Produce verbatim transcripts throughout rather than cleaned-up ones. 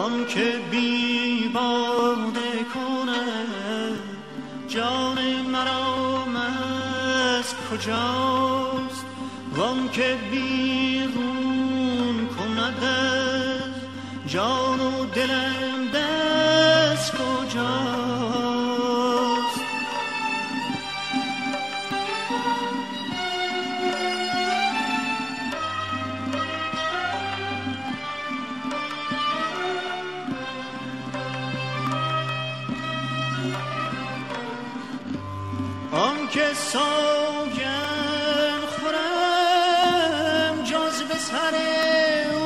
وان که بی باده کنه جان مرا مست کجاست، وان که بیرون کند از جان و دلم دست کجاست. آن که سوگن خورم جز به سر او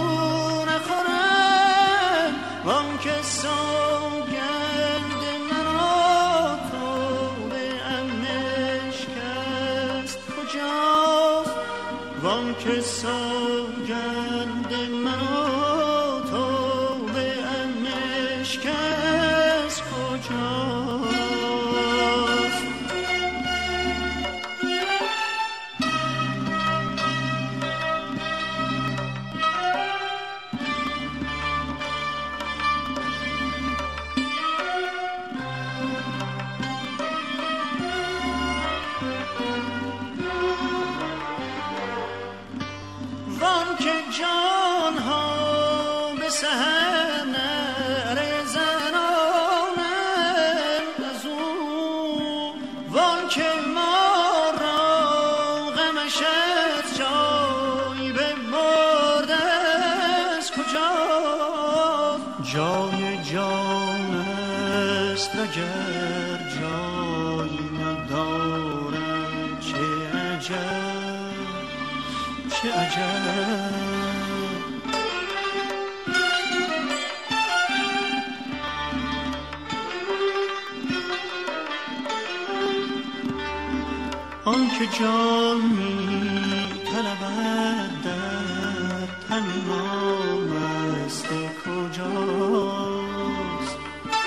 نخورم، وان که سوگند مرا توبه امنش کست کجاست، وان که سوگند مرا توبه امنش کست کجاست. جان ها به سحر نرزنانند از او، وان که ما را غمش از جای ببرده از کجاست. جای جان است اگر جای نداره چه عجب چه عجب. آن که جان می طلبد در تن ما مست کجاست.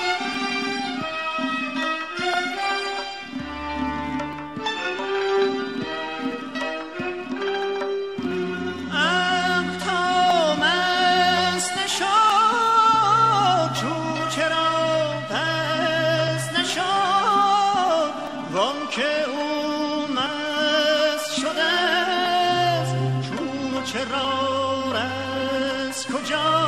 عقل تا مست نشد چون چرا دست نشد، وان که چرا از کجا